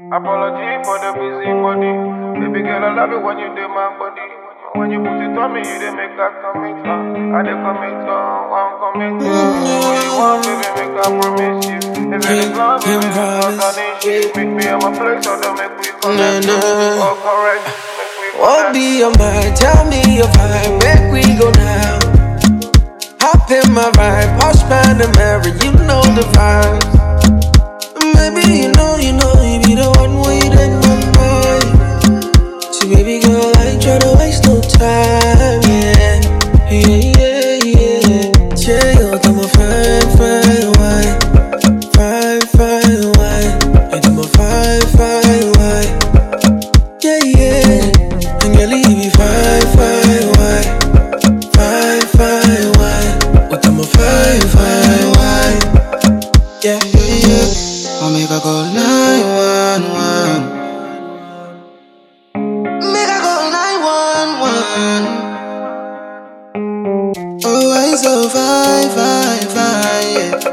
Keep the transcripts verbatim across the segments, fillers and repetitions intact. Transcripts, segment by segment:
Apology for the busy body. Baby girl, I love it when you do my body. When you put it on me, you dey make that commit. Uh. I dey commit, uh, one commit. Uh. What you want, baby, make I promise you. If it is love, baby, it's not an issue. Make me on my place, so don't make we connect. Nah, nah. Oh, correct. Make we connect. What be your mind? Tell me your vibe. Where we go now? Hop in my ride, Porsche Panamera, you know the vibes. Maybe you know, you know, you be the one waiting on mine. So baby girl, I ain't tryna waste no time, yeah. Yeah, yeah, yeah. Yeah, yo, I'm a fine, fine wine. Fine, fine wine. And I'm a fine, fine wine. Yeah, yeah. And girl, you be fine, fine wine. Fine, fine wine. But I'm a fine, fine wine. Yeah, yeah, yeah. I'll make her call nine one one. Make her call nine one one. Oh, I'm so fine, fine, fine,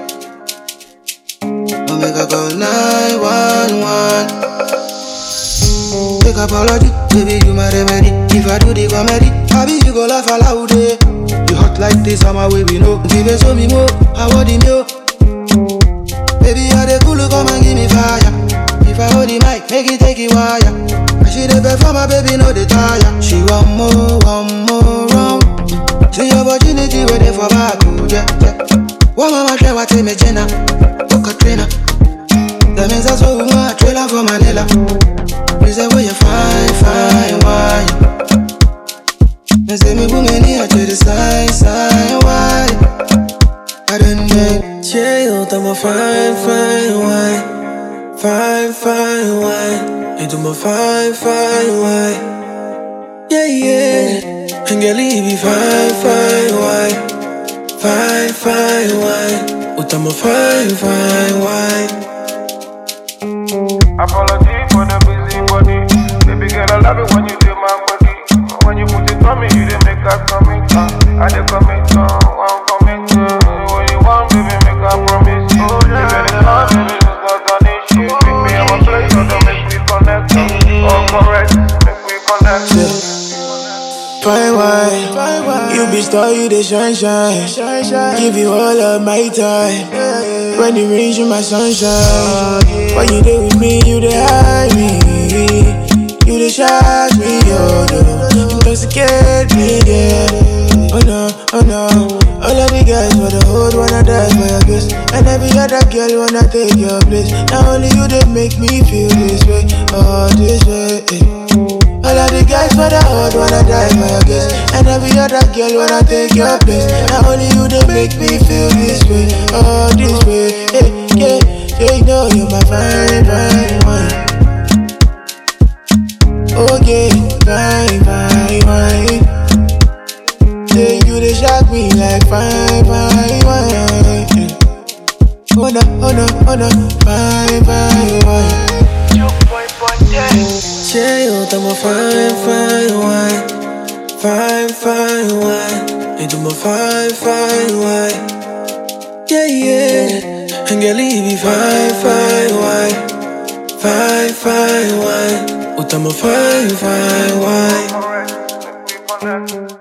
yeah. I'll make her call nine one one. Take apology, baby, you my remedy. If I do the comedy, happy you go laugh aloud, eh. You hot like this, I'm away, we know. Give it to me more, I want the milk. Baby, I dey cool, come and give me fire. If I hold the mic, make it take it wire. I she dey perform, my baby, no dey tire. She want more, want more round. See your opportunity waiting for back, yeah, yeah. One mama try what me Jenna, oh Katrina. That means that's what we want, trailer for Manila. Please say where you fine, fine wine. And say me boom in here to the side, side wine. I don't know. Yeah, yo, I'm a fine, fine wine. Fine, fine wine. And I'm a fine, fine wine. Yeah, yeah. And girl, you be fine, fine wine. Fine, fine wine. But I'm a fine, fine wine. Apology for the busy body. Baby girl, I love it when you do my body. When you put it on me, you dey make that commit. Uh. I dey commit, uh, one commit. Uh. What you want, baby, make I promise you. If it is love, baby, it's not an issue. Make me on my place, so don't make we connect. Uh. Oh, correct, make we connect. Yeah. Fine wine, you be star, you the shine, shine, shine, shine. Give you all of my time. When it rains, you my sunshine. When you there with me, you the hide me. You the charge me, yo, yo. Intoxicate me, yeah. Oh no, oh no. All of the guys for the hood wanna die for your kiss. And every other girl wanna take your place. Not only you, they make me feel this way, oh, this way, eh. All of the guys for the hood wanna die for your kiss. And every other girl wanna take your place. Not only you, they make me feel this way, oh, this way, eh, yeah. Yeah, you know you're my fine, fine wine. Oh yeah, fine, fine wine. Yeah, you they shock me like fine, fine wine. Oh no, oh no, oh no, fine, fine wine. Yeah, yo, I'm a fine, fine wine. Fine, fine wine. And I'm a fine, fine wine. Yeah, yeah. And girl, you be fine, fine wine. Fine, fine wine. But I'm a fine, fine wine. Correct, make we connect.